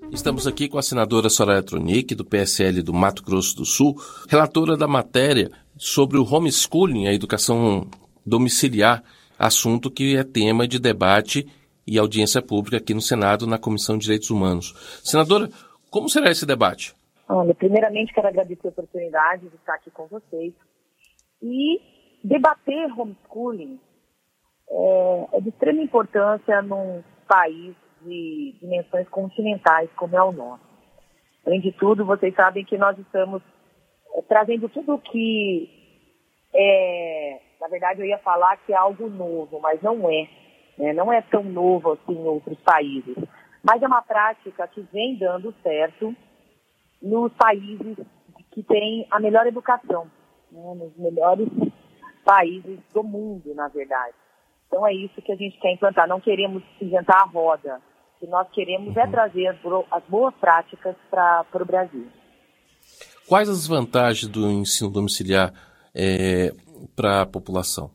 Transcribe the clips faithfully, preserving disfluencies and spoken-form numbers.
Estamos aqui com a senadora Soraya Tronic, do P S L do Mato Grosso do Sul, relatora da matéria sobre o homeschooling, a educação domiciliar, assunto que é tema de debate e audiência pública aqui no Senado, na Comissão de Direitos Humanos. Senadora, como será esse debate? Olha, primeiramente quero agradecer a oportunidade de estar aqui com vocês e debater homeschooling é, é de extrema importância num país de dimensões continentais como é o nosso. Além de tudo, vocês sabem que nós estamos é, trazendo tudo o que é, na verdade eu ia falar que é algo novo, mas não é, né? Não é tão novo assim em outros países, mas é uma prática que vem dando certo nos países que têm a melhor educação, né? Nos melhores países do mundo, na verdade. Então é isso que a gente quer implantar, não queremos inventar a roda. O que nós queremos é trazer as, as boas práticas para o Brasil. Quais as vantagens do ensino domiciliar é, para a população?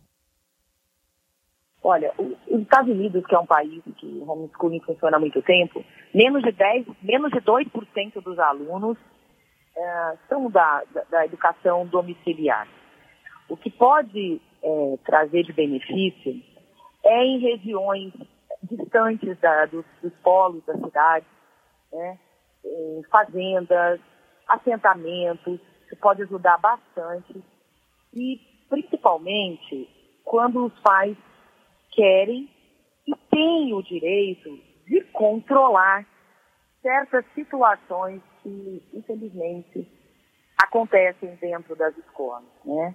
Olha, os Estados Unidos, que é um país que o homeschooling funciona há muito tempo, menos de, dez, menos de dois por cento dos alunos é, são da, da, da educação domiciliar. O que pode é, trazer de benefício é em regiões distantes da, dos, dos polos da cidade, né? Em fazendas, assentamentos, que pode ajudar bastante. E, principalmente, quando os pais querem e têm o direito de controlar certas situações que, infelizmente, acontecem dentro das escolas, né?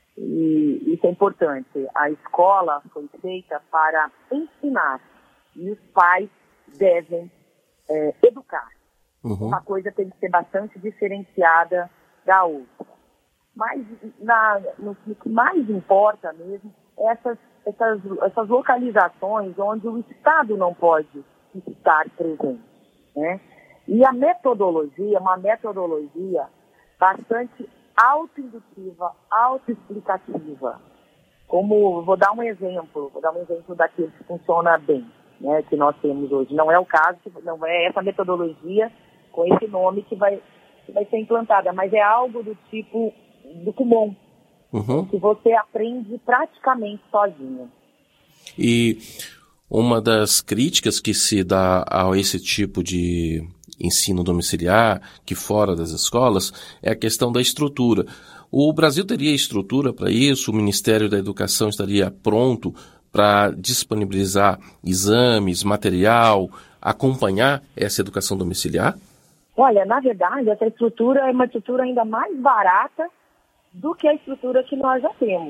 E isso é importante. A escola foi feita para ensinar e os pais devem é, educar. Uhum. Uma coisa tem que ser bastante diferenciada da outra. Mas na, no, no que mais importa mesmo é essas, essas, essas localizações onde o Estado não pode estar presente, né? E a metodologia, uma metodologia bastante autoindutiva, autoexplicativa. Como, vou dar um exemplo, vou dar um exemplo daquilo que funciona bem, né, que nós temos hoje. Não é o caso, não é essa metodologia com esse nome que vai, que vai ser implantada, mas é algo do tipo do Kumon, uhum. que você aprende praticamente sozinho. E uma das críticas que se dá a esse tipo de ensino domiciliar, que fora das escolas, é a questão da estrutura. O Brasil teria estrutura para isso? O Ministério da Educação estaria pronto para disponibilizar exames, material, acompanhar essa educação domiciliar? Olha, na verdade, essa estrutura é uma estrutura ainda mais barata do que a estrutura que nós já temos.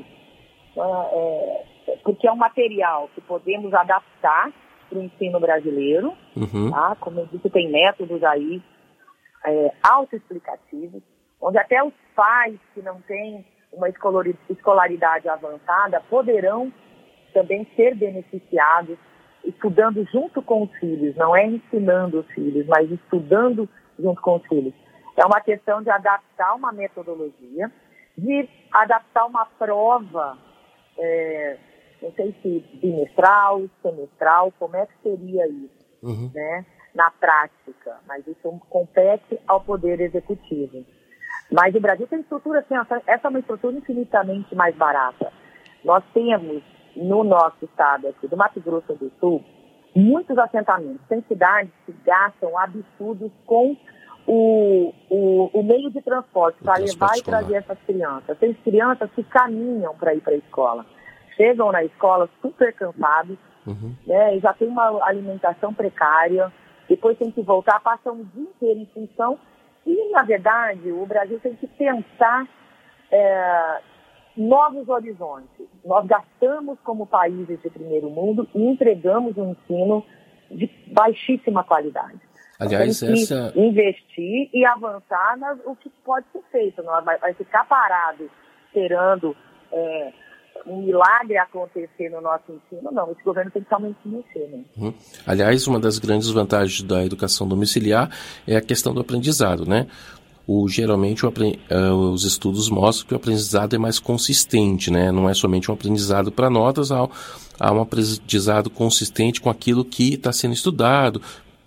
É, porque é um material que podemos adaptar para o ensino brasileiro, uhum. tá? Como eu disse, tem métodos aí é, autoexplicativos, onde até os pais que não têm uma escolaridade avançada poderão também ser beneficiados estudando junto com os filhos, não é ensinando os filhos, mas estudando junto com os filhos. É uma questão de adaptar uma metodologia, de adaptar uma prova, é, não sei se bimestral, semestral, como é que seria isso, uhum. né, na prática, mas isso compete ao Poder Executivo. Mas o Brasil tem estrutura, assim, essa é uma estrutura infinitamente mais barata. Nós temos, no nosso estado aqui, do Mato Grosso do Sul, muitos assentamentos. Tem cidades que gastam absurdos com o, o, o meio de transporte para levar e trazer essas crianças. Tem crianças que caminham para ir para a escola. Chegam na escola super cansados, uhum. né, e já tem uma alimentação precária, depois tem que voltar, passam um dia inteiro em função, e, na verdade, o Brasil tem que pensar é, novos horizontes. Nós gastamos como países de primeiro mundo e entregamos um ensino de baixíssima qualidade. Aliás, tem que essa... investir e avançar no que pode ser feito. Não vai, vai ficar parado esperando é, um milagre acontecer no nosso ensino, não. Esse governo tem que realmente se mexer, né? Uhum. Aliás, uma das grandes vantagens da educação domiciliar é a questão do aprendizado, né? O, geralmente o, uh, os estudos mostram que o aprendizado é mais consistente, né? Não é somente um aprendizado para notas, há, há um aprendizado consistente com aquilo que está sendo estudado,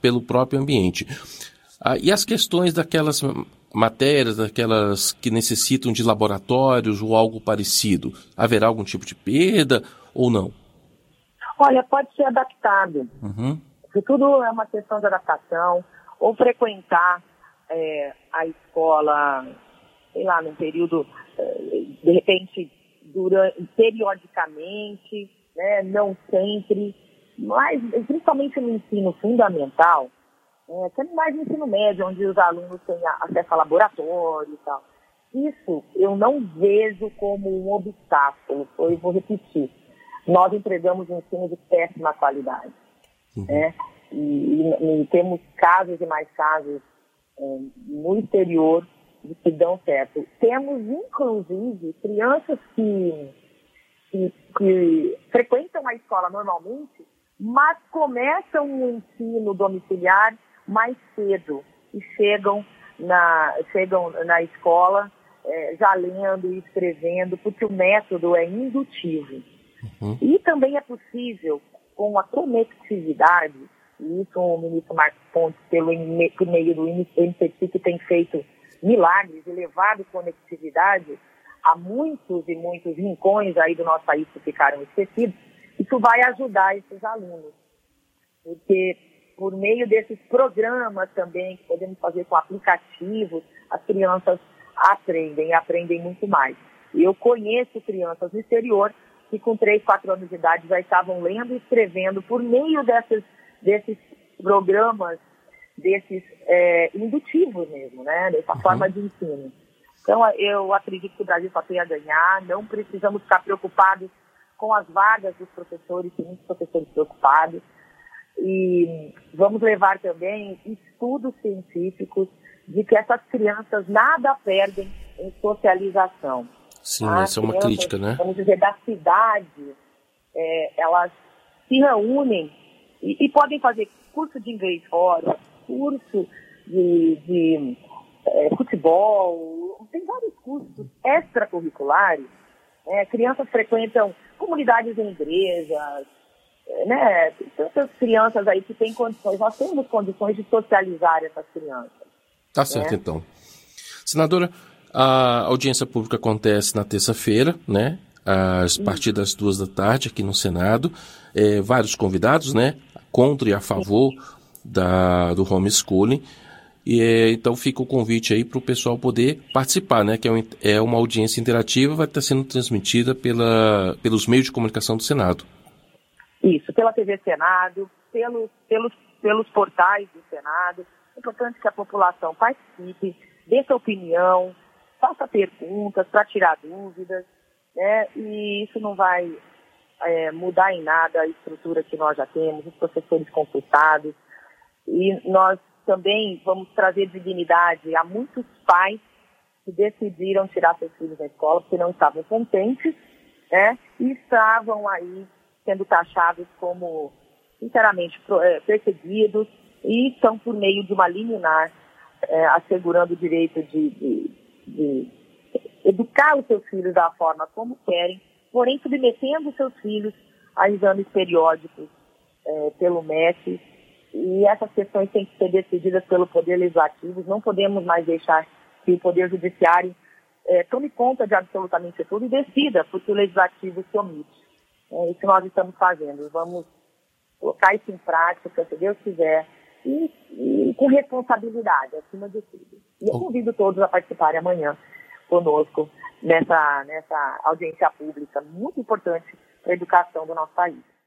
pelo próprio ambiente. Ah, e as questões daquelas matérias, daquelas que necessitam de laboratórios ou algo parecido, haverá algum tipo de perda ou não? Olha, pode ser adaptado. Uhum. Porque tudo é uma questão de adaptação, ou frequentar é, a escola, sei lá, num período, de repente, durante, periodicamente, né, não sempre, mas principalmente no ensino fundamental, é, também mais no ensino médio, onde os alunos têm acesso a laboratório e tal. Isso eu não vejo como um obstáculo, eu vou repetir. Nós entregamos um ensino de péssima qualidade. Uhum. Né? E, e, e temos casos e mais casos é, no exterior de que dão certo. Temos, inclusive, crianças que, que, que frequentam a escola normalmente, mas começam o ensino domiciliar mais cedo e chegam na, chegam na escola é, já lendo e escrevendo, porque o método é indutivo. Uhum. E também é possível, com a conectividade, e isso o ministro Marcos Pontes, pelo por meio do M C T, que tem feito milagres e levado conectividade a muitos e muitos rincões aí do nosso país que ficaram esquecidos, isso vai ajudar esses alunos. Porque por meio desses programas também, que podemos fazer com aplicativos, as crianças aprendem e aprendem muito mais. Eu conheço crianças no exterior que com três, quatro anos de idade já estavam lendo e escrevendo por meio desses, desses programas, desses é, indutivos mesmo, né? Dessa uhum. forma de ensino. Então, eu acredito que o Brasil só tem a ganhar, não precisamos ficar preocupados com as vagas dos professores, tem muitos professores preocupados. E vamos levar também estudos científicos de que essas crianças nada perdem em socialização. Sim, ah, essa é uma crianças, crítica, né? Vamos dizer, da cidade, é, elas se reúnem e, e podem fazer curso de inglês fora, curso de, de é, futebol, tem vários cursos extracurriculares. É, crianças frequentam comunidades em igrejas, é, né? Tantas crianças aí que têm condições, nós temos condições de socializar essas crianças. Tá certo, né? Então. Senadora, a audiência pública acontece na terça-feira, né? A partir das duas da tarde aqui no Senado. É, vários convidados, né? Contra e a favor da, do homeschooling. E é, então fica o convite aí para o pessoal poder participar, né? Que é, um, é uma audiência interativa, vai estar sendo transmitida pela, pelos meios de comunicação do Senado. Isso, pela T V Senado, pelos, pelos, pelos portais do Senado. É importante que a população participe, dê sua opinião, faça perguntas para tirar dúvidas, né? E isso não vai é, mudar em nada a estrutura que nós já temos, os professores consultados. E nós também vamos trazer dignidade a muitos pais que decidiram tirar seus filhos da escola porque não estavam contentes, né? E estavam aí sendo taxados como, sinceramente, perseguidos e estão por meio de uma liminar é, assegurando o direito de, de, de educar os seus filhos da forma como querem, porém submetendo seus filhos a exames periódicos é, pelo M E C. E essas questões têm que ser decididas pelo Poder Legislativo. Não podemos mais deixar que o Poder Judiciário é, tome conta de absolutamente tudo e decida, porque o Legislativo se omite. É isso que nós estamos fazendo. Vamos colocar isso em prática, se Deus quiser, e, e com responsabilidade, acima de tudo. E eu convido todos a participarem amanhã conosco nessa, nessa audiência pública muito importante para a educação do nosso país.